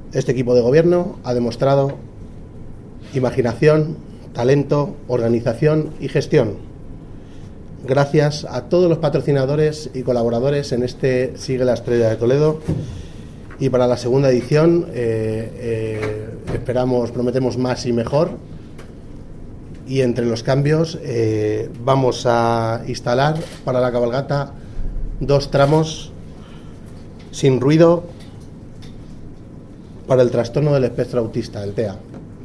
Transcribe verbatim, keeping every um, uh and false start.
Este equipo de gobierno ha demostrado imaginación, talento, organización y gestión. Gracias a todos los patrocinadores y colaboradores en este Sigue la Estrella de Toledo. Y para la segunda edición eh, eh, esperamos, prometemos más y mejor. Y entre los cambios eh, vamos a instalar para la cabalgata dos tramos sin ruido para el trastorno del espectro autista, el T E A.